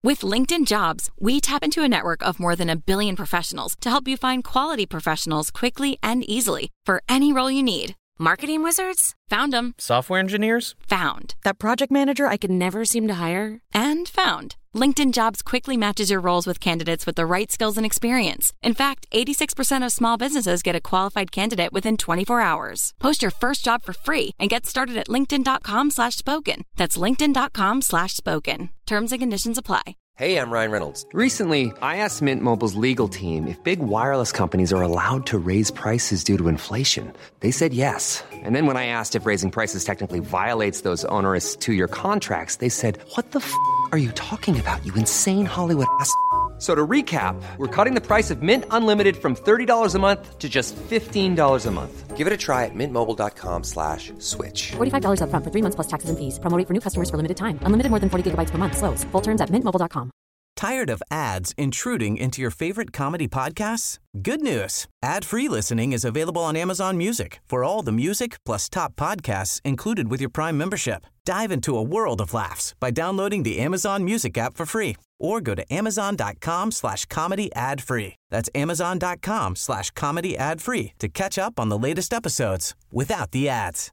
With LinkedIn Jobs, we tap into a network of more than 1 billion professionals to help you find quality professionals quickly and easily for any role you need. Marketing wizards? Found them. Software engineers? Found. That project manager I could never seem to hire? And found. LinkedIn Jobs quickly matches your roles with candidates with the right skills and experience. In fact, 86% of small businesses get a qualified candidate within 24 hours. Post your first job for free and get started at linkedin.com/spoken. That's linkedin.com/spoken. Terms and conditions apply. Hey, I'm Ryan Reynolds. Recently, I asked Mint Mobile's legal team if big wireless companies are allowed to raise prices due to inflation. They said yes. And then when I asked if raising prices technically violates those onerous 2-year contracts, they said, "What the f*** are you talking about, you insane Hollywood ass?" So to recap, we're cutting the price of Mint Unlimited from $30 a month to just $15 a month. Give it a try at mintmobile.com/switch. $45 up front for 3 months plus taxes and fees. Promo rate for new customers for limited time. Unlimited more than 40 gigabytes per month. Slows full terms at mintmobile.com. Tired of ads intruding into your favorite comedy podcasts? Good news. Ad-free listening is available on Amazon Music for all the music plus top podcasts included with your Prime membership. Dive into a world of laughs by downloading the Amazon Music app for free or go to amazon.com/comedy ad-free. That's amazon.com/comedy ad-free to catch up on the latest episodes without the ads.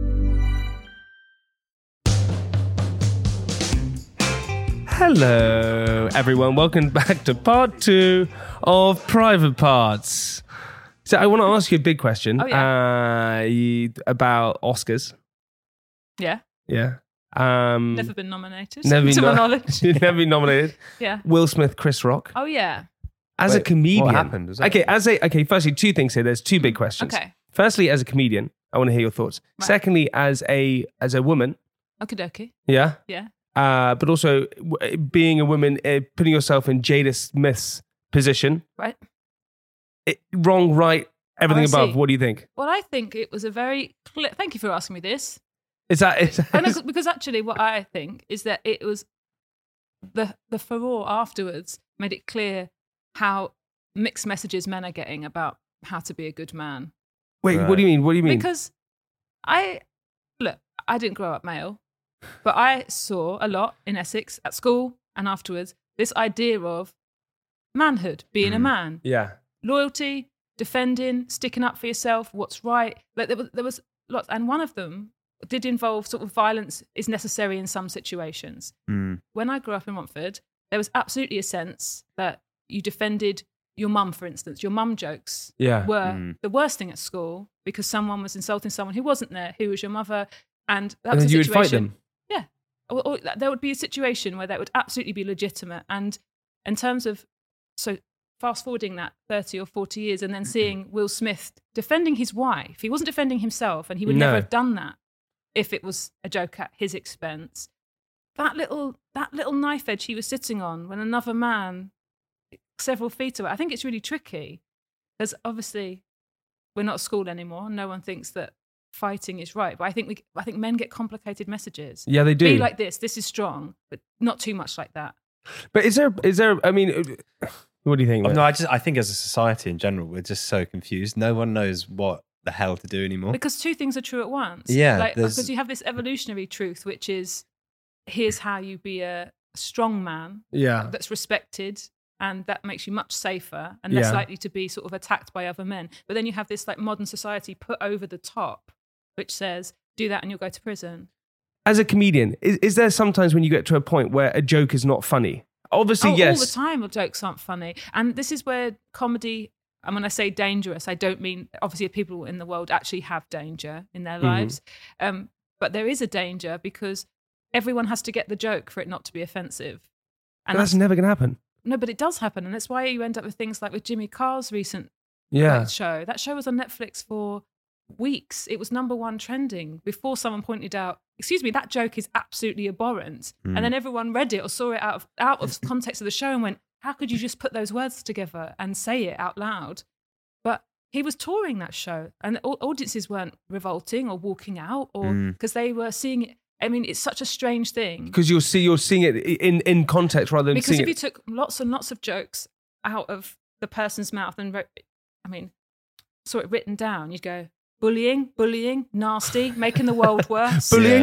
Hello, everyone. Welcome back to part 2 of Private Parts. So I want to ask you a big question about Oscars. Yeah. Yeah. Never been nominated, to my knowledge. Never been nominated. Yeah. Will Smith, Chris Rock. Oh, yeah. As a comedian. What happened? Firstly, 2 things here. There's 2 big questions. Okay. Firstly, as a comedian, I want to hear your thoughts. Right. Secondly, as a woman. Okie dokie. Yeah. Yeah. But also being a woman, putting yourself in Jada Smith's position. Right. Wrong, right, everything I above. see. What do you think? Well, I think it was a very clear... Thank you for asking me this. Because actually what I think is that it was the furore afterwards made it clear how mixed messages men are getting about how to be a good man. Wait, right. What do you mean? Because I didn't grow up male, but I saw a lot in Essex at school and afterwards this idea of manhood, being a man. Yeah. Loyalty, defending, sticking up for yourself, what's right. Like there was lots, and one of them did involve sort of violence is necessary in some situations. When I grew up in Romford, there was absolutely a sense that you defended your mum, for instance. Your mum jokes were the worst thing at school because someone was insulting someone who wasn't there, who was your mother. And that was a you situation. Would fight them? Yeah. Or there would be a situation where that would absolutely be legitimate. And in terms of, so fast forwarding that 30 or 40 years and then seeing Will Smith defending his wife, he wasn't defending himself and he would never have done that if it was a joke at his expense. That little knife edge he was sitting on when another man several feet away, I think it's really tricky. Because obviously we're not at school anymore. No one thinks that fighting is right. But I think men get complicated messages. Yeah, they do. Be like this is strong, but not too much like that. But is there, I mean, what do you think? No, I think as a society in general, we're just so confused. No one knows what the hell to do anymore. Because 2 things are true at once. Yeah. Because you have this evolutionary truth, which is, here's how you be a strong man that's respected, and that makes you much safer and less likely to be sort of attacked by other men. But then you have this like modern society put over the top, which says, do that and you'll go to prison. As a comedian, is there sometimes when you get to a point where a joke is not funny? Obviously, yes. All the time jokes aren't funny. And this is where comedy, and when I say dangerous, I don't mean, obviously people in the world actually have danger in their lives. But there is a danger because everyone has to get the joke for it not to be offensive. And that's never going to happen. No, but it does happen. And that's why you end up with things like with Jimmy Carr's recent show. That show was on Netflix for weeks. It was #1 trending before someone pointed out, excuse me, that joke is absolutely abhorrent. And then everyone read it or saw it out of context of the show and went, how could you just put those words together and say it out loud? But he was touring that show and audiences weren't revolting or walking out or because they were seeing it. I mean, it's such a strange thing. Because you're seeing it in context rather than seeing it. Because if you took lots and lots of jokes out of the person's mouth and saw it written down, you'd go, bullying, nasty, making the world worse. Bullying.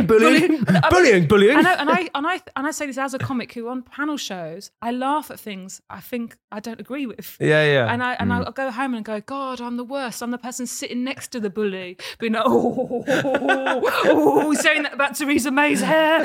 And I say this as a comic who on panel shows, I laugh at things I think I don't agree with. Yeah. And I'll go home and go, God, I'm the worst. I'm the person sitting next to the bully, being like, saying that about Theresa May's hair,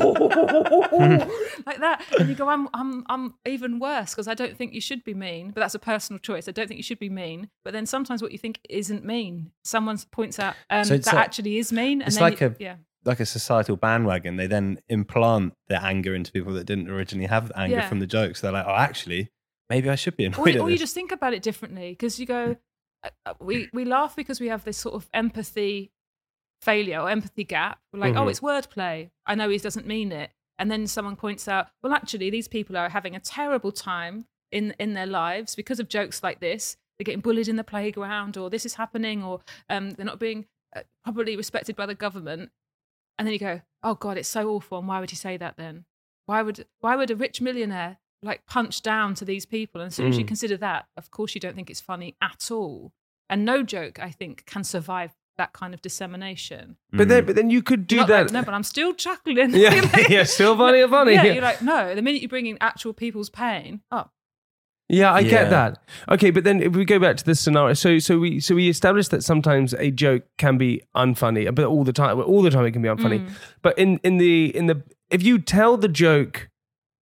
like that. And you go, I'm even worse because I don't think you should be mean. But that's a personal choice. I don't think you should be mean. But then sometimes what you think isn't mean, someone points out that actually is mean. And it's then like a societal bandwagon. They then implant their anger into people that didn't originally have anger from the jokes. They're like, oh, actually, maybe I should be annoyed at or this. you just think about it differently because you go, we laugh because we have this sort of empathy failure or empathy gap. We're like, oh, it's wordplay. I know he doesn't mean it. And then someone points out, well, actually, these people are having a terrible time in their lives because of jokes like this. They're getting bullied in the playground, or this is happening, or they're not being properly respected by the government. And then you go, oh God, it's so awful. And why would he say that then? Why would a rich millionaire like punch down to these people? And as soon as you consider that, of course you don't think it's funny at all. And no joke, I think, can survive that kind of dissemination. But then you could do that. No, but I'm still chuckling. Yeah, still funny. Yeah, you're like, no, the minute you bring in actual people's pain, Yeah, I get that. Okay, but then if we go back to this scenario, so we established that sometimes a joke can be unfunny, but all the time it can be unfunny. But in the if you tell the joke,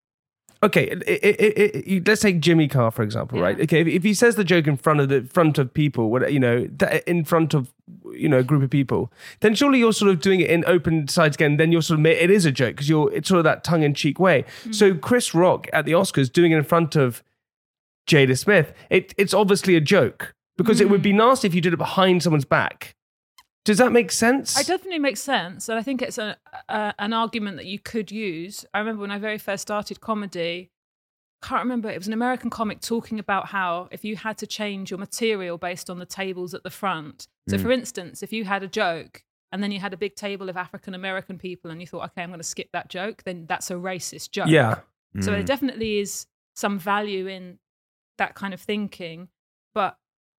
okay, let's take Jimmy Carr for example, right? Okay, if he says the joke in front of people, in front of a group of people, then surely you're sort of doing it in open sides again. Then you're sort of it is a joke because it's sort of that tongue in cheek way. So Chris Rock at the Oscars doing it in front of Jada Smith, it's obviously a joke because it would be nasty if you did it behind someone's back. Does that make sense? It definitely makes sense. And I think it's an argument that you could use. I remember when I very first started comedy, I can't remember, it was an American comic talking about how if you had to change your material based on the tables at the front. So for instance, if you had a joke and then you had a big table of African American people and you thought, okay, I'm going to skip that joke, then that's a racist joke. Yeah. So there definitely is some value in that kind of thinking. But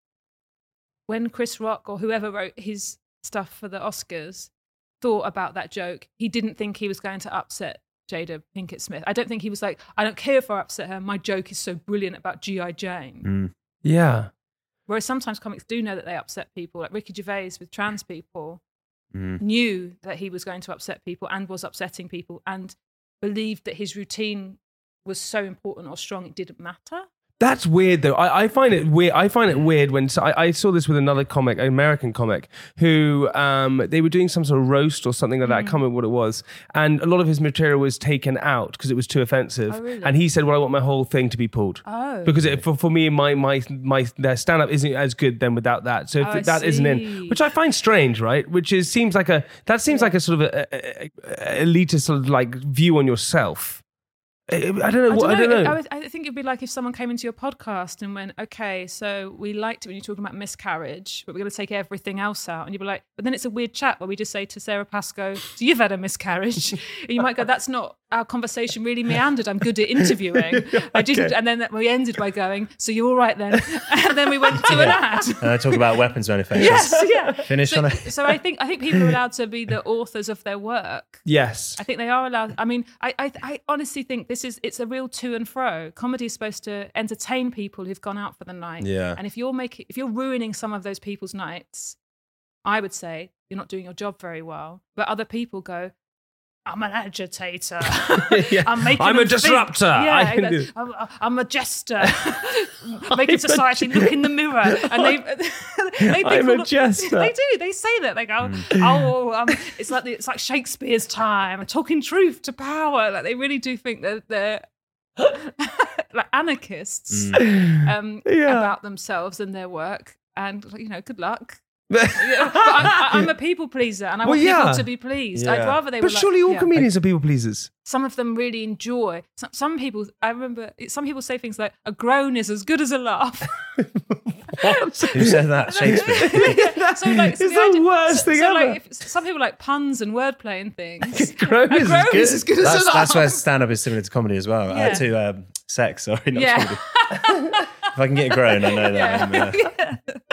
when Chris Rock or whoever wrote his stuff for the Oscars thought about that joke, he didn't think he was going to upset Jada Pinkett Smith. I don't think he was like, I don't care if I upset her, my joke is so brilliant about G.I. Jane. Yeah. Whereas sometimes comics do know that they upset people, like Ricky Gervais with trans people knew that he was going to upset people and was upsetting people and believed that his routine was so important or strong it didn't matter. That's weird, though. I find it weird. I find it weird when I saw this with another comic, an American comic, who they were doing some sort of roast or something like that. I can't remember what it was, and a lot of his material was taken out because it was too offensive. Oh, really? And he said, "Well, I want my whole thing to be pulled because for me, their stand up isn't as good then without that. So if that isn't in, which I find strange, right? Which seems like a sort of a elitist sort of like view on yourself." I don't know. I think it'd be like if someone came into your podcast and went, okay, so we liked it when you're talking about miscarriage, but we're going to take everything else out. And you'd be like, but then it's a weird chat where we just say to Sarah Pascoe, so you've had a miscarriage. And you might go, that's not, our conversation really meandered. I'm good at interviewing. I didn't. And then we ended by going, so you're all right then. And then we went to an ad. And I talk about weapons manufacturers. Yes, yeah. Finish on it. So I think people are allowed to be the authors of their work. Yes. I think they are allowed. I mean, I honestly think it's a real to and fro. Comedy is supposed to entertain people who've gone out for the night. Yeah. And if you're ruining some of those people's nights, I would say you're not doing your job very well. But other people go, I'm an agitator. I'm a disruptor. Yeah, I'm a jester. Making society look in the mirror. And they I'm a jester. They do. They say that. They go, it's like Shakespeare's time. Talking truth to power. Like they really do think that they're like anarchists about themselves and their work. And good luck. But I'm a people pleaser and I want people to be pleased. Yeah. I'd rather they But were surely all comedians are people pleasers. Some of them really enjoy. Some people, I remember, some people say things like, a groan is as good as a laugh. What? Who said that? Shakespeare. It's the worst thing ever. Like, some people like puns and wordplay and things. A groan is as good as a laugh. That's where stand-up is similar to comedy as well. Yeah. To sex, sorry, not comedy. If I can get a groan, I know that.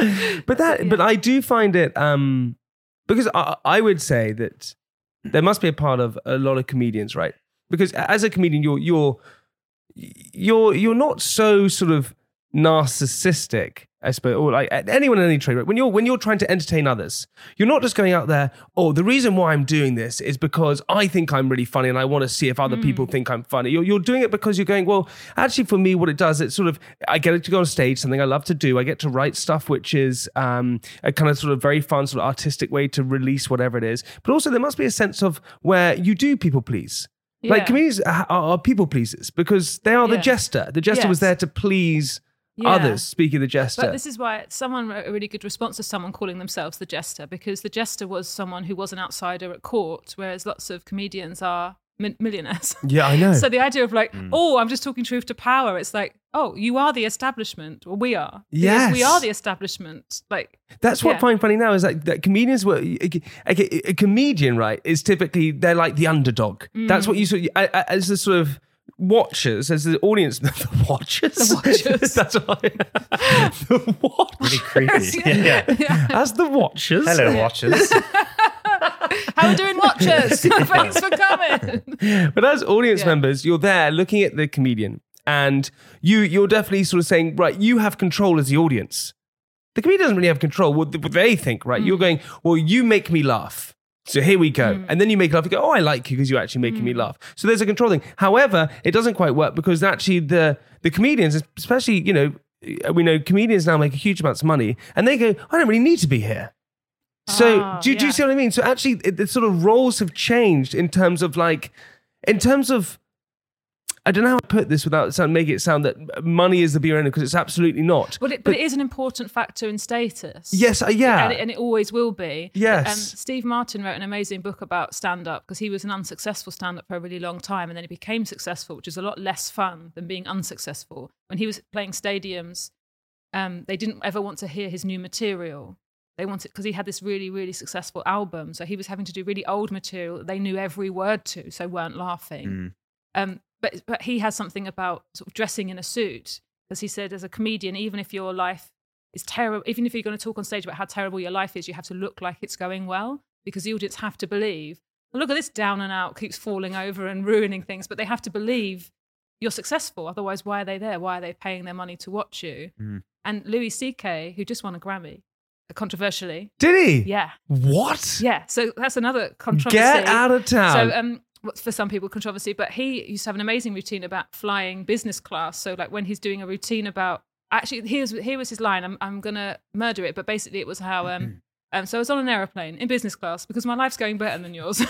But I do find it because I would say that there must be a part of a lot of comedians, right? Because as a comedian, you're not so sort of narcissistic, I suppose, or like anyone in any trade, right? When you're trying to entertain others, you're not just going out there, oh, the reason why I'm doing this is because I think I'm really funny and I want to see if other people think I'm funny. You're doing it because you're going, well, actually for me, what it does, it's sort of, I get to go on stage, something I love to do. I get to write stuff, which is a kind of sort of very fun, sort of artistic way to release whatever it is. But also there must be a sense of where you do people please. Yeah. Like comedians are people pleasers because they are the jester. The jester was there to please others, speaking of the jester. But this is why someone wrote a really good response to someone calling themselves the jester, because the jester was someone who was an outsider at court, whereas lots of comedians are millionaires. Yeah, I know. So the idea of like, oh, I'm just talking truth to power. It's like, oh, you are the establishment, or we are. Yes. We are the establishment. Like that's what I find funny now is like that comedians were a comedian, right? Is typically they're like the underdog. That's what you sort of, as the sort of watchers, as the audience, the watchers. That's what the watchers. Really creepy. Yeah. As the watchers. Hello, watchers. How are we doing, watchers? Thanks for coming. But as audience members, you're there looking at the comedian, and you're definitely sort of saying, right, you have control as the audience. The comedian doesn't really have control. What they think, right? You're going, well, you make me laugh. So here we go. And then you make laugh. You go, oh, I like you because you're actually making me laugh. So there's a control thing. However, it doesn't quite work because actually the comedians, especially, we know comedians now make huge amounts of money and they go, I don't really need to be here. So do you see what I mean? So actually the sort of roles have changed in terms of I don't know how to put this without making it sound that money is the be-all end, because it's absolutely not. But it is an important factor in status. Yes, yeah. And it always will be. Yes. Steve Martin wrote an amazing book about stand-up because he was an unsuccessful stand-up for a really long time, and then he became successful, which is a lot less fun than being unsuccessful. When he was playing stadiums, they didn't ever want to hear his new material. They wanted, because he had this really, really successful album, so he was having to do really old material that they knew every word to, so weren't laughing. But he has something about sort of dressing in a suit, because he said, as a comedian, even if your life is terrible, even if you're going to talk on stage about how terrible your life is, you have to look like it's going well, because the audience have to believe, well, look at this down and out, keeps falling over and ruining things, but they have to believe you're successful. Otherwise, why are they there? Why are they paying their money to watch you? And Louis C.K., who just won a Grammy, controversially. Did he? Yeah. What? Yeah. So that's another controversy. Get out of town. So, for some people, controversy, but he used to have an amazing routine about flying business class. So like when he's doing a routine about, actually, here was his line, I'm going to murder it, but basically it was how, so I was on an aeroplane in business class because my life's going better than yours.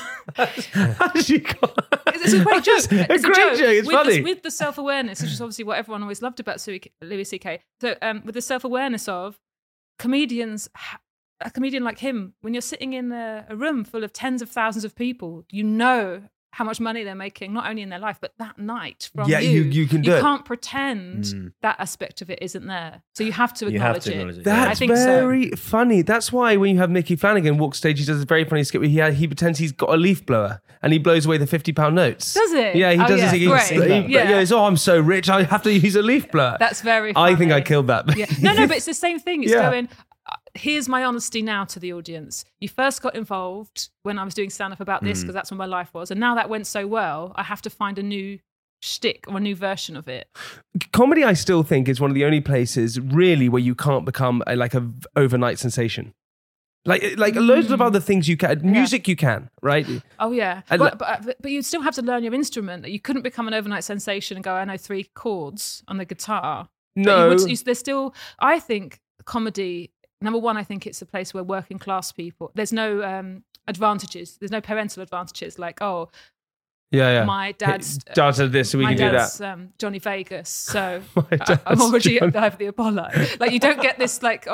How did you call It's a great joke. It's a great joke. It's funny. With the self-awareness, which is obviously what everyone always loved about Louis C.K. So with the self-awareness of comedians, a comedian like him, when you're sitting in a room full of tens of thousands of people, you know how much money they're making, not only in their life, but that night from you. You can do it. You can't pretend that aspect of it isn't there. So you have to acknowledge it. That's I think very funny. That's why when you have Mickey Flanagan walk stage, he does a very funny skit where he pretends he's got a leaf blower and he blows away the £50 notes. Does it? Yeah, he does this. Great. I'm so rich, I have to use a leaf blower. That's very funny. I think I killed that. Yeah. No, but it's the same thing. It's going, here's my honesty now to the audience. You first got involved when I was doing stand-up about this because that's what my life was. And now that went so well, I have to find a new shtick or a new version of it. Comedy, I still think, is one of the only places really where you can't become a overnight sensation. Like loads of other things you can. Music you can, right? Oh, yeah. But you'd still have to learn your instrument. You couldn't become an overnight sensation and go, I know 3 chords on the guitar. No. There's still, I think, comedy... Number one, I think it's a place where working class people, there's no advantages. There's no parental advantages like, my dad's did this, so we can do that. Johnny Vegas, so I'm already over the Apollo. Like you don't get this like,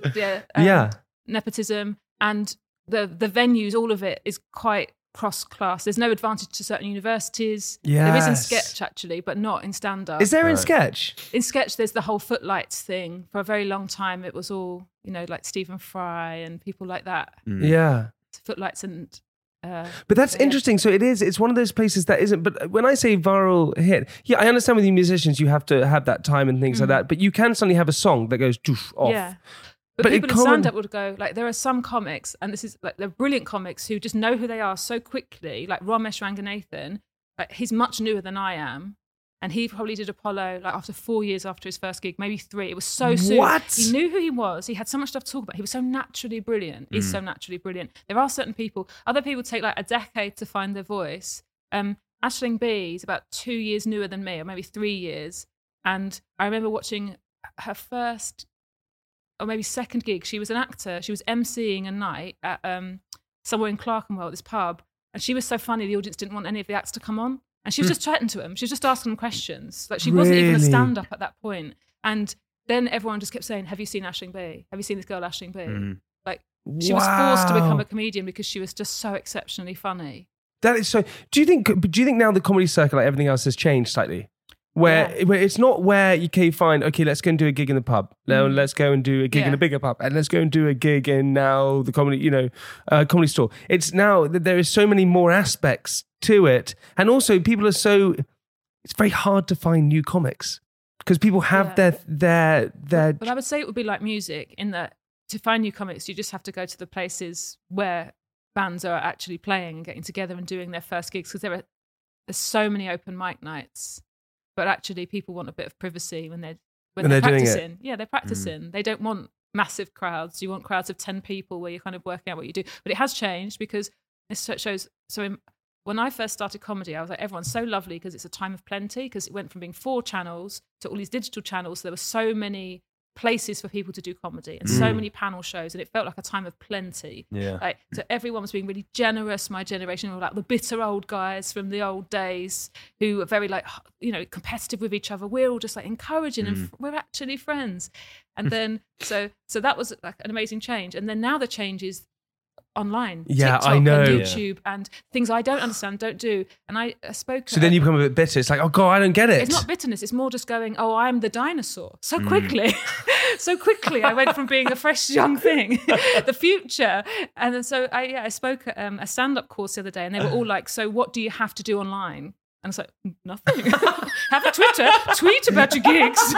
nepotism, and the venues, all of it is quite cross-class. There's no advantage to certain universities. There is in sketch, actually, but not in stand-up. Is there in sketch? In sketch, there's the whole footlights thing. For a very long time, it was all, like Stephen Fry and people like that. Yeah. Footlights and... but that's interesting. So it's one of those places that isn't, but when I say viral hit, I understand with you musicians, you have to have that time and things like that, but you can suddenly have a song that goes off. Yeah. But people in stand-up would go, like, there are some comics, and this is, like, they're brilliant comics who just know who they are so quickly, like Ramesh Ranganathan, like, he's much newer than I am, and he probably did Apollo, like, after 4 years after his first gig, maybe 3. It was so soon. What? He knew who he was. He had so much stuff to talk about. He was so naturally brilliant. He's so naturally brilliant. There are certain people, other people take, like, a decade to find their voice. Aisling B is about 2 years newer than me, or maybe 3 years, and I remember watching her first or maybe second gig. She was an actor. She was emceeing a night at somewhere in Clerkenwell, this pub. And she was so funny, the audience didn't want any of the acts to come on. And she was just chatting to them. She was just asking them questions. Like, she wasn't even a stand-up at that point. And then everyone just kept saying, have you seen Aisling B? Have you seen this girl, Aisling B? Like, she was forced to become a comedian because she was just so exceptionally funny. That is so... Do you think now the comedy circle, like everything else, has changed slightly? Where it's not where you can find, okay, let's go and do a gig in the pub. Now let's go and do a gig in a bigger pub. And let's go and do a gig in now the comedy, comedy store. It's now that there is so many more aspects to it. And also people are it's very hard to find new comics because people have their. But I would say it would be like music in that to find new comics, you just have to go to the places where bands are actually playing and getting together and doing their first gigs, because there's so many open mic nights. But actually, people want a bit of privacy when they're practicing. Yeah, they're practicing. They don't want massive crowds. You want crowds of 10 people where you're kind of working out what you do. But it has changed because this shows. When I first started comedy, I was like, everyone's so lovely because it's a time of plenty, because it went from being 4 channels to all these digital channels. There were so many places for people to do comedy and so many panel shows, and it felt like a time of plenty. So everyone was being really generous. My generation were like the bitter old guys from the old days who were very like, competitive with each other. We're all just like encouraging and we're actually friends. And then so that was like an amazing change. And then now the change is online, TikTok I know. And YouTube and things I don't understand, don't do. And I spoke. So then you become a bit bitter. It's like, oh God, I don't get it. It's not bitterness. It's more just going, oh, I'm the dinosaur. So quickly, I went from being a fresh young thing, the future. And then so I spoke at a stand-up course the other day, and they were all like, so what do you have to do online? And I was like, nothing. Have a Twitter, tweet about your gigs.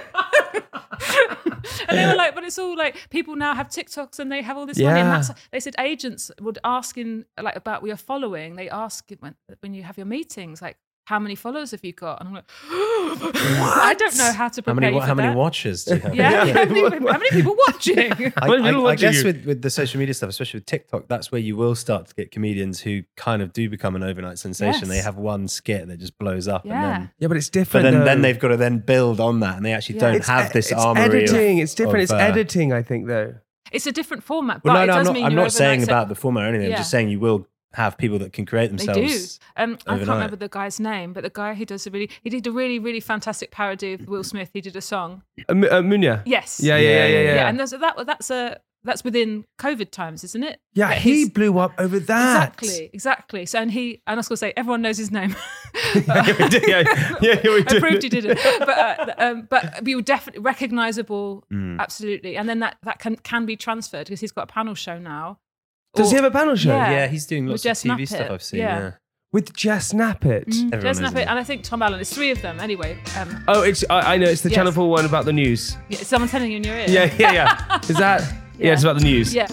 And they were like, but it's all like, people now have TikToks and they have all this money. And they said agents would ask about your following. They ask when you have your meetings, like, how many followers have you got? And I'm like, I don't know how to prepare you for how that. many watchers do you have? How many people watching? I guess with the social media stuff, especially with TikTok, that's where you will start to get comedians who kind of do become an overnight sensation. Yes. They have one skit that just blows up. And then, but it's different. But then they've got to then build on that, and they actually don't have this armory. Editing. It's different. It's editing, I think, though. It's a different format. Well, but I'm not saying about the format or anything. I'm just saying you will have people that can create themselves. They do. I can't remember the guy's name, but the guy who he did a really, really fantastic parody of Will Smith. He did a song. Munya. Yes. Yeah. And that's within COVID times, isn't it? Yeah, he blew up over that. Exactly. So and I was going to say everyone knows his name. We did. I proved he did it. But you were definitely recognisable, absolutely. And then that can be transferred because he's got a panel show now. Does he have a panel show? Yeah, he's doing lots of TV stuff I've seen. Yeah. With Jess Knappett. Jess Knappett, and I think Tom Allen. It's 3 of them anyway. I know, it's the Channel 4 one about the news. Yeah, someone telling you in your ear. Yeah. Is that? Yeah, it's about the news. Yeah.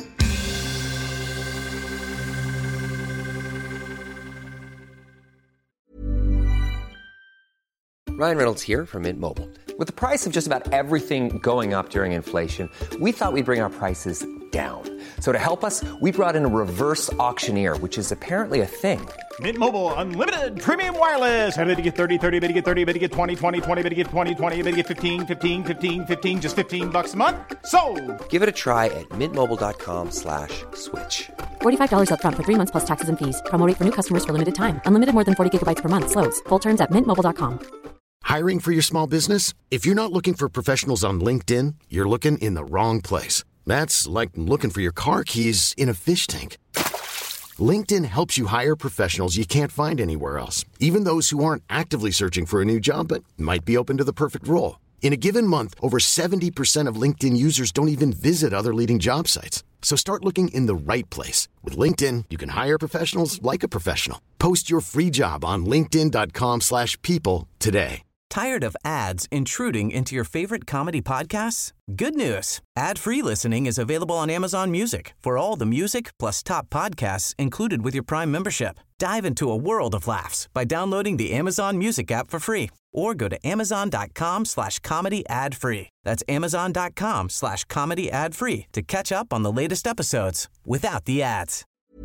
Ryan Reynolds here from Mint Mobile. With the price of just about everything going up during inflation, we thought we'd bring our prices down. So to help us, we brought in a reverse auctioneer, which is apparently a thing. Mint Mobile Unlimited Premium Wireless. How to get 30, 30, bit to get 30, bit to get 20, 20, 20, bit to get 20, 20, bit to get 15, 15, 15, 15, just $15 a month? Sold! Give it a try at mintmobile.com/switch. $45 up front for 3 months plus taxes and fees. Promo rate for new customers for limited time. Unlimited more than 40 gigabytes per month. Slows full terms at mintmobile.com. Hiring for your small business? If you're not looking for professionals on LinkedIn, you're looking in the wrong place. That's like looking for your car keys in a fish tank. LinkedIn helps you hire professionals you can't find anywhere else, even those who aren't actively searching for a new job but might be open to the perfect role. In a given month, over 70% of LinkedIn users don't even visit other leading job sites. So start looking in the right place. With LinkedIn, you can hire professionals like a professional. Post your free job on linkedin.com/people today. Tired of ads intruding into your favorite comedy podcasts? Good news. Ad-free listening is available on Amazon Music for all the music plus top podcasts included with your Prime membership. Dive into a world of laughs by downloading the Amazon Music app for free or go to amazon.com/comedy ad-free. That's amazon.com/comedy ad-free to catch up on the latest episodes without the ads.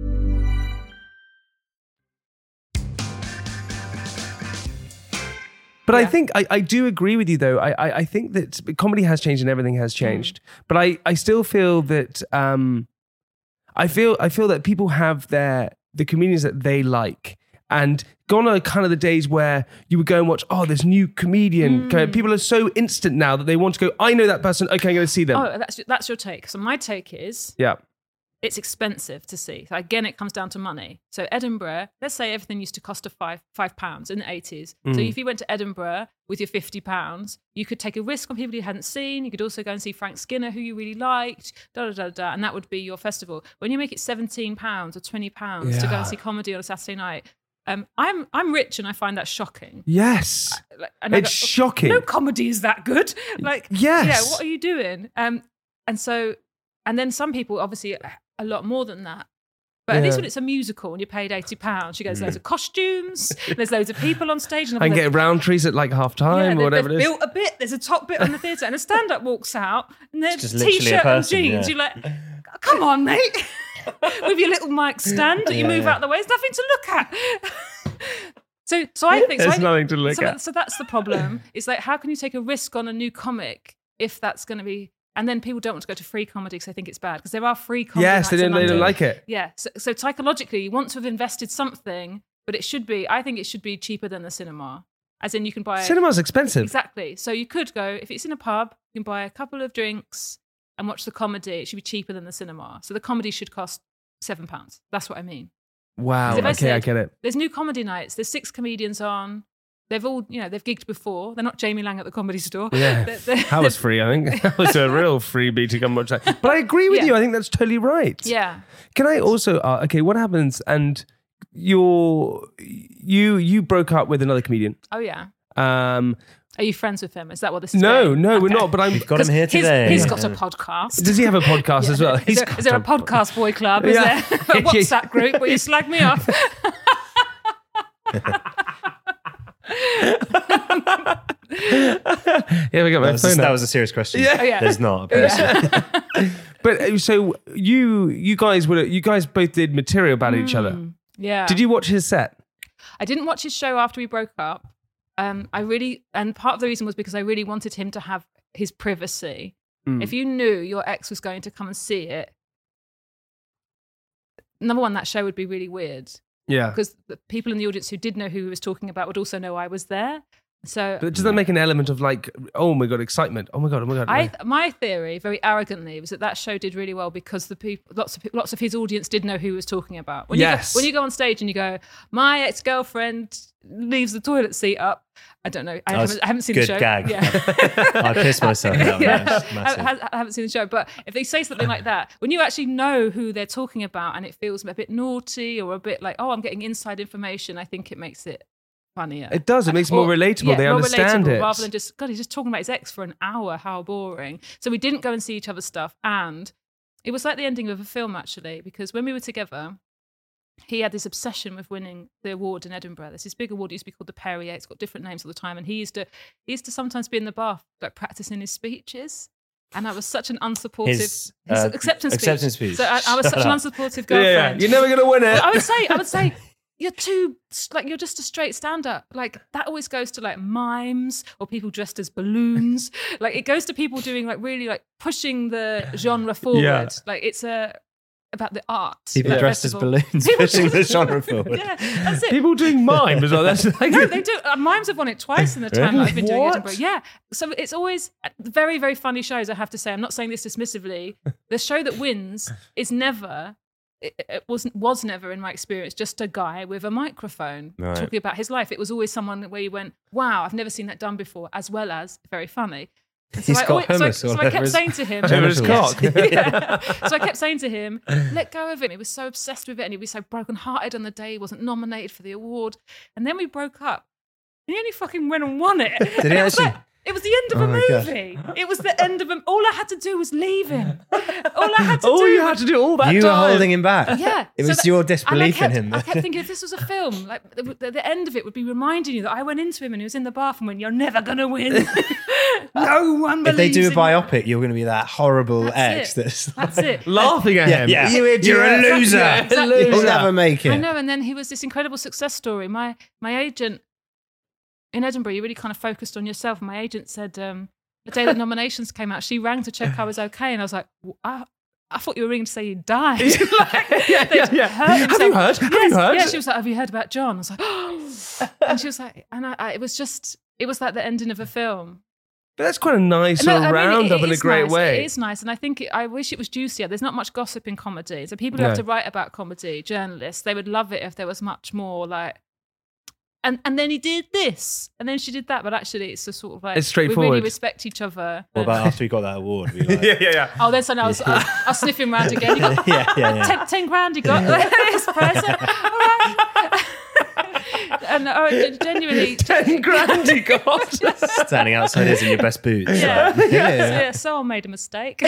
But I think I do agree with you, though. I think that comedy has changed and everything has changed. But I still feel that I feel that people have the comedians that they like, and gone are kind of the days where you would go and watch, this new comedian. People are so instant now that they want to go, I know that person. Okay, I'm going to see them. Oh, that's your take. So my take is, it's expensive to see. So again, it comes down to money. So Edinburgh, let's say everything used to cost £5 in the 80s. So if you went to Edinburgh with your £50, you could take a risk on people you hadn't seen. You could also go and see Frank Skinner, who you really liked, and that would be your festival. When you make it £17 or £20 to go and see comedy on a Saturday night, I'm rich and I find that shocking. Yes, it's shocking. No comedy is that good. Yes. What are you doing? And then some people obviously a lot more than that. But at least when it's a musical and you're paid £80, you get loads of costumes, there's loads of people on stage. And I can get round trees at like half time or whatever it is. Built a bit, there's a top bit on the theatre and a stand-up walks out and there's T-shirt and jeans. You're like, come on, mate. With your little mic stand that you move out of the way, there's nothing to look at. So I think... There's nothing to look at. So that's the problem. It's like, how can you take a risk on a new comic if that's going to be... And then people don't want to go to free comedy because they think it's bad. Because there are free comedy nights they don't like it. Yeah. So psychologically, you want to have invested something, but I think it should be cheaper than the cinema. As in you can buy... Cinema's expensive. Exactly. So you could go, if it's in a pub, you can buy a couple of drinks and watch the comedy. It should be cheaper than the cinema. So the comedy should cost £7. That's what I mean. Wow. Okay, I get it. There's new comedy nights. There's 6 comedians on. They've all, they've gigged before. They're not Jamie Lang at the Comedy Store. Yeah, that was free, I think. That was a real freebie to come watch that. But I agree with you. I think that's totally right. Yeah. Can I also, what happens, and you broke up with another comedian. Oh, yeah. Are you friends with him? Is that what this is? No, we're not. But we've got him here today. He's got a podcast. Does he have a podcast as well? Is there a podcast boy club? Is there a WhatsApp group where you slag me off? We got my phone. That was a serious question. Yeah. There's not. But so you guys both did material about each other. Yeah. Did you watch his set? I didn't watch his show after we broke up. And part of the reason was because I really wanted him to have his privacy. If you knew your ex was going to come and see it, number one, that show would be really weird. Yeah. Because the people in the audience who did know who he was talking about would also know I was there. So, but does that make an element of like, oh my God, excitement? Oh my God. My theory, very arrogantly, was that show did really well because the people, lots of his audience did know who he was talking about. When you go on stage and you go, my ex-girlfriend leaves the toilet seat up. I don't know. I haven't seen the show. Good gag. Yeah. I pissed myself out. I haven't seen the show. But if they say something like that, when you actually know who they're talking about and it feels a bit naughty or a bit like, oh, I'm getting inside information, I think it makes it funnier. It does. It makes it more relatable. They understand it. Rather than just, God, he's just talking about his ex for an hour. How boring. So we didn't go and see each other's stuff. And it was like the ending of a film, actually, because when we were together, he had this obsession with winning the award in Edinburgh. There's this big award. It used to be called the Perrier. It's got different names all the time. And he used to sometimes be in the bath, like practicing his speeches. And I was such an unsupportive his acceptance speech. So I was such an unsupportive girlfriend. You're never going to win it. I would say, you're just a straight stand-up. Like that always goes to like mimes or people dressed as balloons. Like it goes to people doing like really like pushing the genre forward. Yeah. Like it's about the art. People dressed as balloons pushing the genre forward. Yeah, that's it. People doing mime as well. That's like no, they do. Mimes have won it twice in the time that I've been doing Edinburgh. Yeah. So it's always very, very funny shows, I have to say. I'm not saying this dismissively. The show that wins is never... It was never, in my experience, just a guy with a microphone talking about his life. It was always someone where you went, wow, I've never seen that done before, as well as very funny. So I kept saying to him, So I kept saying to him, let go of it. He was so obsessed with it and he was so brokenhearted on the day he wasn't nominated for the award. And then we broke up. he only fucking went and won it. Did he actually? It was the end of a movie. It was the end of a... All I had to do was leave him. All I had to do... you had to do all that You time. were holding him back. Yeah. It was your disbelief in him. I kept thinking, if this was a film, like the end of it would be reminding you that I went into him and he was in the bath and went, "You're never going to win." No one believes If they do a in biopic, you're going to be that horrible ex That's that's it. Laughing at him. Yeah. You idiot. You're a loser. Exactly. You'll never make it. I know, and then he was this incredible success story. My agent in Edinburgh, you really kind of focused on yourself. My agent said the day that nominations came out, she rang to check I was okay, and I was like, I thought you were ringing to say you died. Yeah. Have you heard? Have you heard? Yeah, she was like, "Have you heard about John?" I was like, "Oh," and she was like, and it was like the ending of a film. But that's quite a nice sort of roundup in a great way. It is nice, and I think I wish it was juicier. There's not much gossip in comedy, so people who have to write about comedy, journalists, they would love it if there was much more like. And then he did this, and then she did that, but actually it's just sort of like it's straightforward. We really respect each other. What about after he got that award? Were you like, yeah. Oh, then suddenly I was sniffing around again. He got yeah. 10 grand he got. His present. All right. And genuinely 10 grand he got. Standing outside is in your best boots. Yeah, so I made a mistake.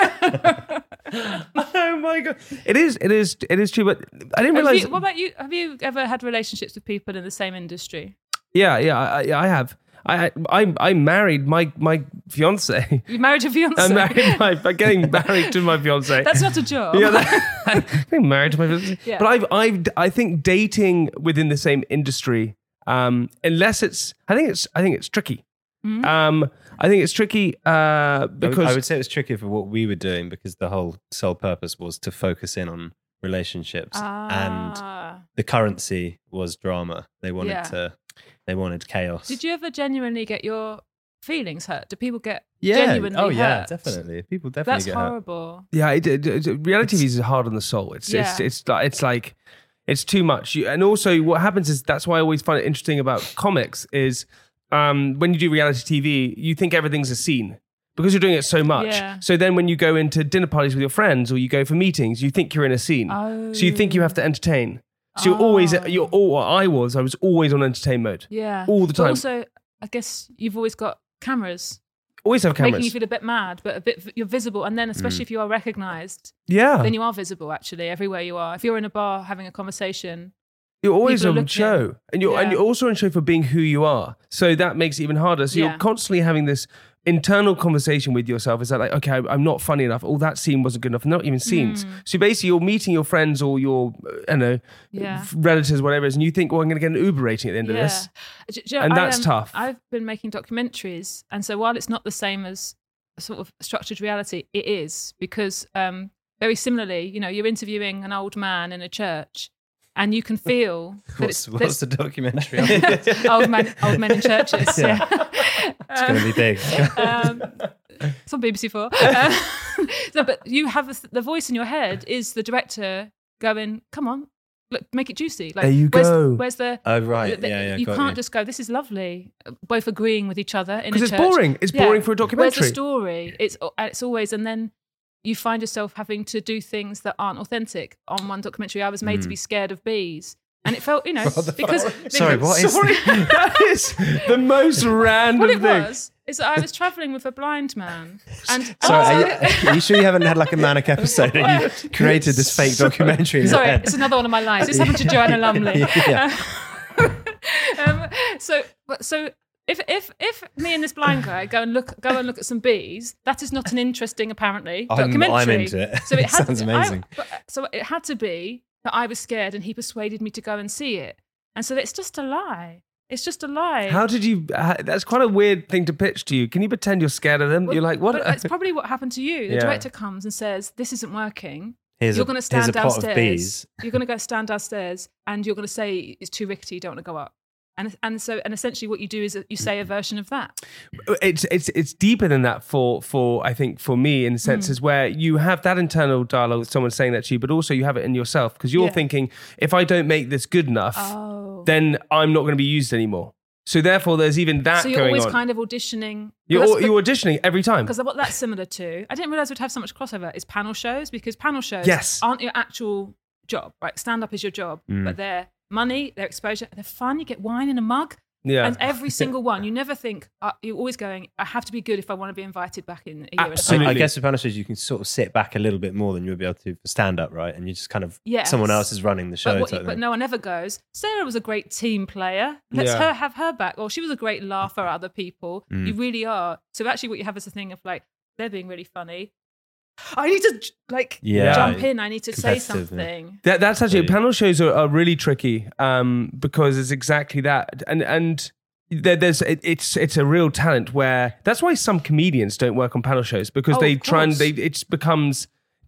Oh my God. It is true, but I didn't realize. What about you? Have you ever had relationships with people in the same industry? Yeah, I have. I married my fiance. You married your fiance? I'm getting married to my fiance. That's not a job. Yeah, getting married to my fiance. Yeah. But I think dating within the same industry, unless it's, I think it's tricky. Mm-hmm. I think it's tricky because I would say it was tricky for what we were doing because the whole sole purpose was to focus in on relationships and the currency was drama. They wanted chaos. Did you ever genuinely get your feelings hurt? Do people get genuinely hurt? Oh yeah, definitely. People definitely get hurt. That's horrible. Yeah, reality TV is hard on the soul. It's like it's too much. And also, what happens is that's why I always find it interesting about comics is when you do reality TV, you think everything's a scene because you're doing it so much. Yeah. So then, when you go into dinner parties with your friends or you go for meetings, you think you're in a scene. Oh. So you think you have to entertain. So I was always on entertain mode. Yeah, all the time. But also, I guess you've always got cameras. Always have cameras. Making you feel a bit mad, but you're visible. And then especially if you are recognised, yeah, then you are visible actually everywhere you are. If you're in a bar having a conversation, you're always on show. And you're also on show for being who you are. So that makes it even harder. So you're constantly having this internal conversation with yourself. Is that like, okay, I'm not funny enough. Oh, that scene wasn't good enough. Not even scenes. So basically you're meeting your friends or your, relatives, whatever it is, and you think, well, I'm going to get an Uber rating at the end of this. And that's tough. I've been making documentaries. And so while it's not the same as a sort of structured reality, it is because very similarly, you're interviewing an old man in a church and you can feel what's the documentary? old men in churches. Yeah. It's going to be big. It's on BBC 4. No, but you have the voice in your head is the director going, come on, look, make it juicy. Like, there you go. Where's the... Oh, right. You can't just go, this is lovely. Both agreeing with each other in a church. Because it's boring. It's boring for a documentary. Where's the story? It's always... And then you find yourself having to do things that aren't authentic. On one documentary, I was made to be scared of bees. And it felt, because... Sorry, what is... That is the most random thing. What it was is that I was travelling with a blind man. And sorry, are you sure you haven't had like a manic episode and you created this fake documentary in your head? It's another one of my lines. This happened to Joanna Lumley. So if me and this blind guy go and look at some bees, that is not an interesting, apparently, documentary. I'm into it. So it sounds amazing. So it had to be that I was scared and he persuaded me to go and see it. And so it's just a lie. It's just a lie. How did you... that's quite a weird thing to pitch to you. Can you pretend you're scared of them? Well, you're like, what? But that's probably what happened to you. The director comes and says, this isn't working. You're going to stand downstairs. You're going to go stand downstairs and you're going to say it's too rickety, you don't want to go up. And essentially what you do is you say a version of that. It's deeper than that for I think for me in senses where you have that internal dialogue with someone saying that to you, but also you have it in yourself because you're thinking, if I don't make this good enough, then I'm not going to be used anymore. So therefore, there's even that going on. So you're always kind of auditioning. You're auditioning every time. Because what that's similar to, I didn't realise we'd have so much crossover, is panel shows, because panel shows aren't your actual job, right? Stand-up is your job, but they're money, their exposure, they're fun. You get wine in a mug. Yeah. And every single one, you never think, you're always going, I have to be good if I want to be invited back in a year. Absolutely. I guess with panel shows, you can sort of sit back a little bit more than you'll be able to for stand-up, right? And you just kind of, someone else is running the show. But no one ever goes, Sarah was a great team player. Let's have her back. Or she was a great laugher at other people. You really are. So actually what you have is a thing of like, they're being really funny. I need to jump in. I need to say something. That's actually panel shows are really tricky because it's exactly that, and it's a real talent where that's why some comedians don't work on panel shows because they try and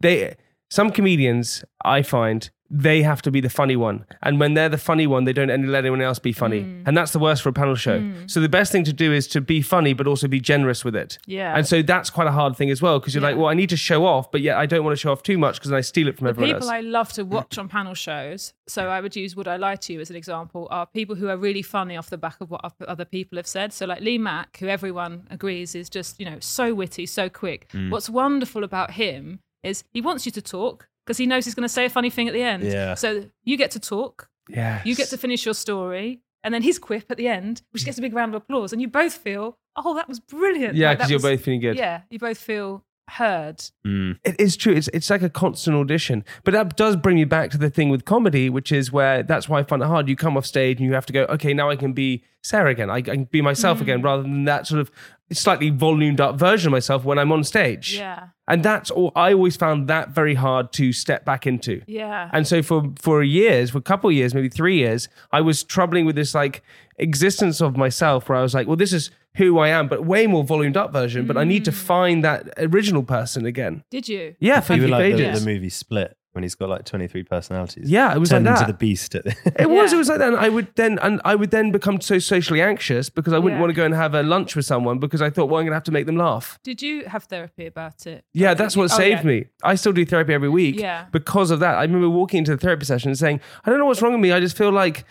some comedians I find they have to be the funny one, and when they're the funny one, they don't let anyone else be funny, and that's the worst for a panel show. So the best thing to do is to be funny, but also be generous with it. Yeah, and so that's quite a hard thing as well because you're like, well, I need to show off, but yet I don't want to show off too much because I steal it from everyone else. People I love to watch on panel shows, so I would use Would I Lie to You as an example, are people who are really funny off the back of what other people have said. So like Lee Mack, who everyone agrees is just so witty, so quick. What's wonderful about him is he wants you to talk, because he knows he's going to say a funny thing at the end. Yeah. So you get to talk. Yes. You get to finish your story. And then his quip at the end, which gets a big round of applause. And you both feel, oh, that was brilliant. Yeah, because you're both feeling good. Yeah, you both feel heard. It is true. It's like a constant audition. But that does bring me back to the thing with comedy, which is where that's why I find it hard. You come off stage and you have to go, okay, now I can be Sarah again. I can be myself again, rather than that sort of slightly volumed up version of myself when I'm on stage. Yeah. And that's all. I always found that very hard to step back into. Yeah. And so for a couple of years, maybe 3 years, I was troubling with this like existence of myself where I was like, well, this is who I am, but way more volumed up version. But I need to find that original person again. Did you? Yeah, for you were like ages. the movie Split when he's got like 23 personalities. Yeah, it was Turned like that. into the beast. It was like that. And I would then become so socially anxious because I wouldn't want to go and have a lunch with someone because I thought, well, I'm going to have to make them laugh. Did you have therapy about it? Yeah, that's what saved me. I still do therapy every week because of that. I remember walking into the therapy session and saying, I don't know what's wrong with me. I just feel like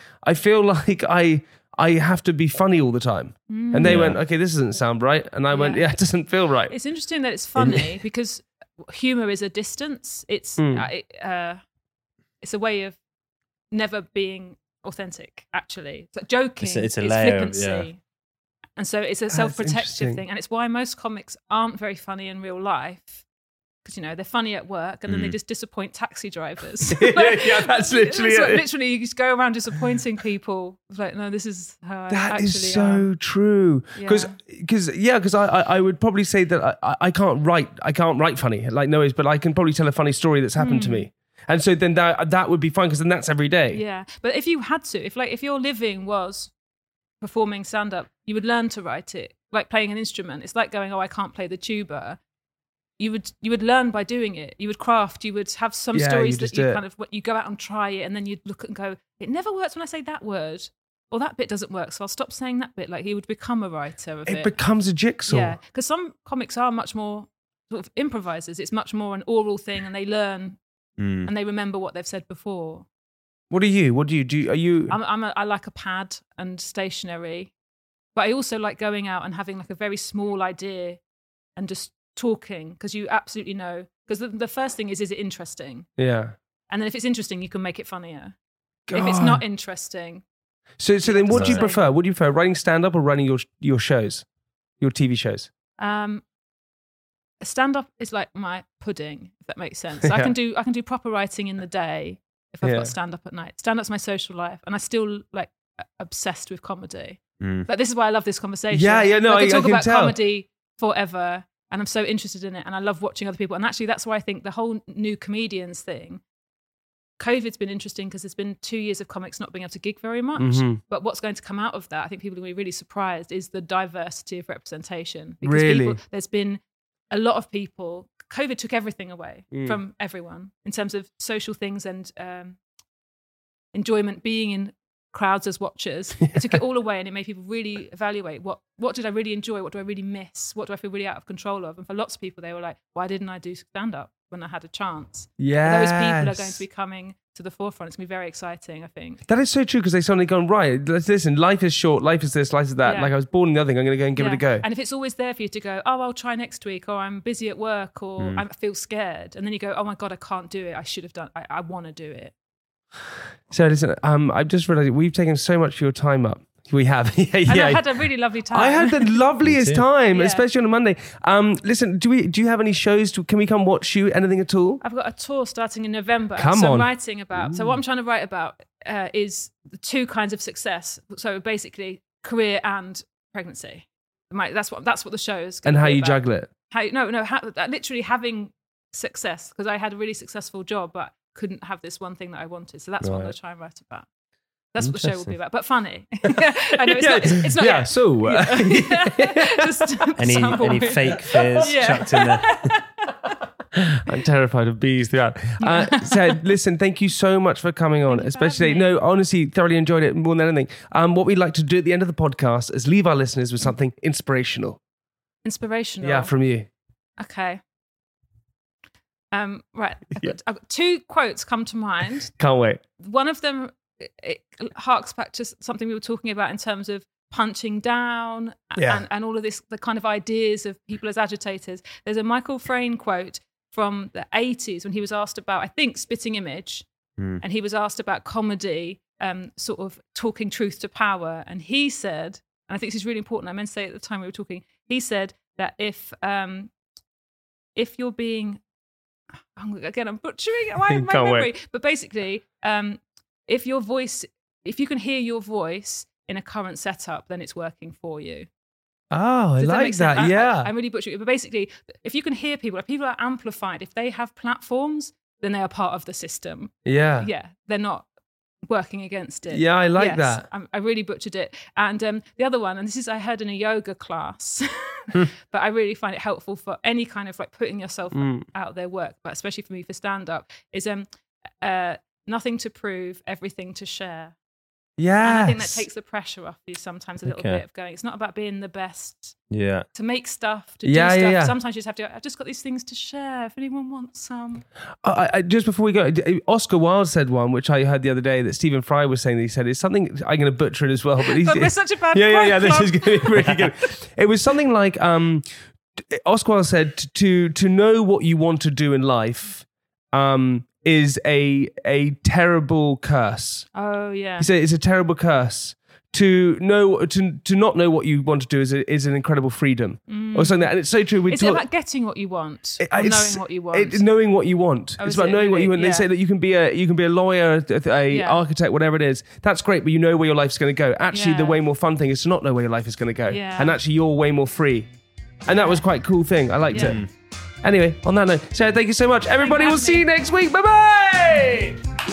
I have to be funny all the time. And they went, okay, this doesn't sound right. And I went, yeah, it doesn't feel right. It's interesting that it's funny because humor is a distance. It's it's a way of never being authentic, actually. It's like joking. It's a layer flippancy. of, And so it's a self-protective thing. And it's why most comics aren't very funny in real life. Because, they're funny at work and then they just disappoint taxi drivers. yeah, that's literally it. Literally, you just go around disappointing people. It's like, no, this is how I actually am. That is so true. Because I would probably say that I can't write funny, like no ways, but I can probably tell a funny story that's happened to me. And so then that would be fine because then that's every day. Yeah, but if you had to, if your living was performing stand-up, you would learn to write it, like playing an instrument. It's like going, I can't play the tuba. You would learn by doing it. You would craft. You would have some stories that you you go out and try it, and then you'd look and go, it never works when I say that word, or that bit doesn't work, so I'll stop saying that bit. Like he would become a writer of it. It becomes a jigsaw. Yeah, because some comics are much more sort of improvisers. It's much more an oral thing, and they learn and they remember what they've said before. What are you? What do you do? Are you? I like a pad and stationery, but I also like going out and having like a very small idea and just talking, because you absolutely know, because the first thing is it interesting? Yeah. And then if it's interesting, you can make it funnier. God. If it's not interesting. So then what do you prefer? What do you prefer, writing stand-up or writing your shows, your TV shows? Stand-up is like my pudding, if that makes sense. I can do proper writing in the day if I've got stand-up at night. Stand-up's my social life, and I still like obsessed with comedy. But this is why I love this conversation. Yeah, no, I could talk about tell. comedy forever. And I'm so interested in it, and I love watching other people. And actually, that's why I think the whole new comedians thing, COVID's been interesting because there's been 2 years of comics not being able to gig very much. But what's going to come out of that, I think people are going to be really surprised, is the diversity of representation. Because there's been a lot of people, COVID took everything away from everyone in terms of social things and enjoyment, being in crowds as watchers. It took it all away, and it made people really evaluate what did I really enjoy, what do I really miss, what do I feel really out of control of. And for lots of people, they were like, why didn't I do stand-up when I had a chance? Yeah, those people are going to be coming to the forefront. It's going to be very exciting, I think. That is so true, because they suddenly gone, right, listen, life is short, life is this, life is that. Like I was born in the other thing, I'm going to go and give it a go. And if it's always there for you to go, I'll try next week, or I'm busy at work, or I feel scared, and then you go, oh my God, I can't do it, I should have done, I want to do it. So listen, I've just realised we've taken so much of your time up. We have. And I had a really lovely time. I had the loveliest time, Yeah. especially on a Monday. Listen, do you have any shows? Can we come watch you? Anything at all? I've got a tour starting in November. Come so on. I'm writing about. So what I'm trying to write about is the two kinds of success. So basically, career and pregnancy. That's what the show is. And how you juggle it. Literally having success, because I had a really successful job, but couldn't have this one thing that I wanted. So that's what I'm going to try and write about. That's what the show will be about, but funny. I know it's not. Yeah. So Just any fake fears chucked in there? I'm terrified of bees throughout. So listen, thank you so much for coming on, especially. No, honestly, thoroughly enjoyed it more than anything. What we'd like to do at the end of the podcast is leave our listeners with something inspirational. Inspirational. Yeah, from you. Okay. Right. I've got two quotes come to mind. Can't wait. One of them, it harks back to something we were talking about in terms of punching down and all of this, the kind of ideas of people as agitators. There's a Michael Frayn quote from the 80s when he was asked about, I think, Spitting Image, and he was asked about comedy, sort of talking truth to power. And he said, and I think this is really important, I meant to say at the time we were talking, he said that if you're being, again, I'm butchering my memory, but basically, if you can hear your voice in a current setup, then it's working for you. Oh, I like that. Yeah. I'm really butchering it. But basically, if you can hear people are amplified, if they have platforms, then they are part of the system. Yeah. Yeah. They're not working against it. Yeah, I like that. I really butchered it. And the other one, and this is I heard in a yoga class, but I really find it helpful for any kind of like putting yourself out there work, but especially for me for stand-up, is nothing to prove, everything to share. Yeah. And I think that takes the pressure off you sometimes a little bit of going, it's not about being the best. Yeah. To make stuff, to do stuff. Yeah. Sometimes you just have to go, I've just got these things to share if anyone wants some. Just before we go, Oscar Wilde said one, which I heard the other day that Stephen Fry was saying that he said, it's something, I'm going to butcher it as well. But we're such a bad quote. Yeah, this is going to be really good. It was something like, Oscar Wilde said, to know what you want to do in life, is a terrible curse. Oh yeah. He said it's a terrible curse. To not know what you want to do is an incredible freedom, or something. And it's so true. Is it about getting what you want, or knowing what you want? Knowing what you want. It's about knowing what you want. Yeah. They say that you can be a lawyer, architect, whatever it is. That's great, but you know where your life's going to go. Actually, the way more fun thing is to not know where your life is going to go, and actually you're way more free. And that was quite a cool thing. I liked it. Anyway, on that note, Sarah, thank you so much. Everybody, we'll see you next week. Bye-bye!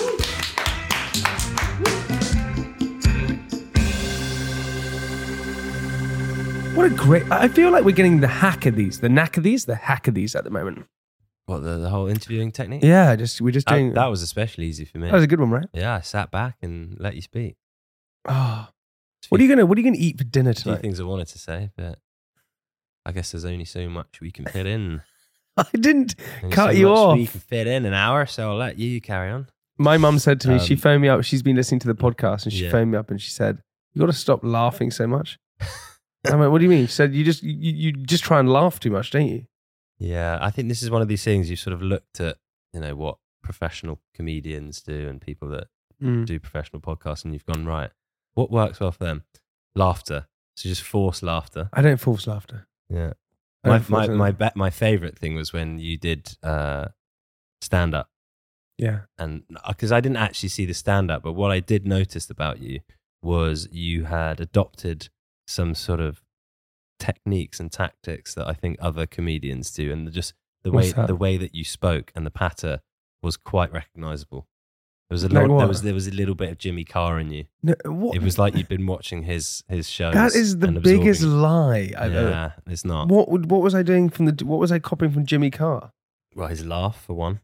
What a great... I feel like we're getting the knack of these at the moment. What, the whole interviewing technique? Yeah, we're just doing... That was especially easy for me. That was a good one, right? Yeah, I sat back and let you speak. Oh. What are you gonna eat for dinner tonight? A few things I wanted to say, but I guess there's only so much we can fit in. I didn't cut you off. We can fit in an hour, so I'll let you carry on. My mum said to me, she phoned me up. She's been listening to the podcast, and she phoned me up and she said, "You got to stop laughing so much." I went, "What do you mean?" She said, "You just try and laugh too much, don't you?" Yeah, I think this is one of these things you sort of looked at, what professional comedians do and people that do professional podcasts, and you've gone, right, what works well for them? Laughter. So just force laughter. I don't force laughter. Yeah. My favorite thing was when you did stand up. Yeah. And because I didn't actually see the stand up, but what I did notice about you was you had adopted some sort of techniques and tactics that I think other comedians do, and just the way that you spoke and the patter was quite recognizable. There was a little bit of Jimmy Carr in you. No, it was like you'd been watching his shows. That is the biggest lie I've ever. Yeah, it's not. What was I doing what was I copying from Jimmy Carr? Well, his laugh for one.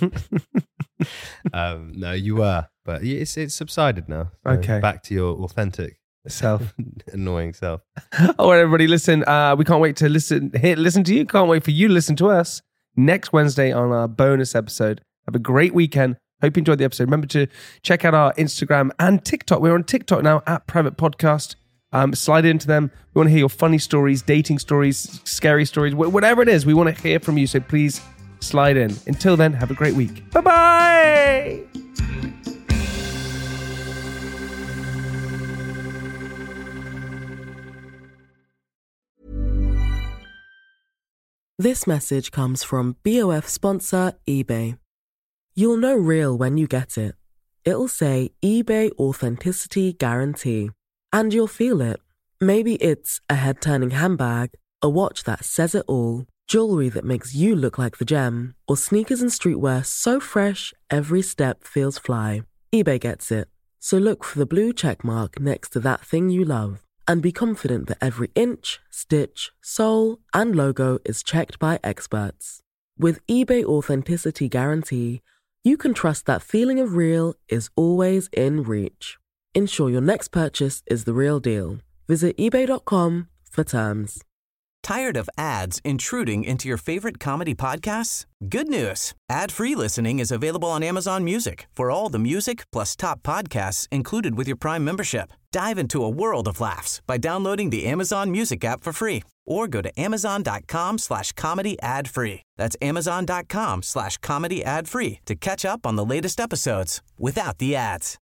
No, you were, but it's subsided now. So okay, back to your authentic self, annoying self. All right, everybody, listen. We can't wait to listen to you. Can't wait for you to listen to us next Wednesday on our bonus episode. Have a great weekend. Hope you enjoyed the episode. Remember to check out our Instagram and TikTok. We're on TikTok now at Private Podcast. Slide into them. We want to hear your funny stories, dating stories, scary stories, whatever it is. We want to hear from you. So please slide in. Until then, have a great week. Bye-bye. This message comes from BOF sponsor eBay. You'll know real when you get it. It'll say eBay Authenticity Guarantee. And you'll feel it. Maybe it's a head-turning handbag, a watch that says it all, jewelry that makes you look like the gem, or sneakers and streetwear so fresh every step feels fly. eBay gets it. So look for the blue check mark next to that thing you love. And be confident that every inch, stitch, sole, and logo is checked by experts. With eBay Authenticity Guarantee, you can trust that feeling of real is always in reach. Ensure your next purchase is the real deal. Visit eBay.com for terms. Tired of ads intruding into your favorite comedy podcasts? Good news. Ad-free listening is available on Amazon Music for all the music plus top podcasts included with your Prime membership. Dive into a world of laughs by downloading the Amazon Music app for free or go to amazon.com/comedy ad-free. That's amazon.com/comedy ad-free to catch up on the latest episodes without the ads.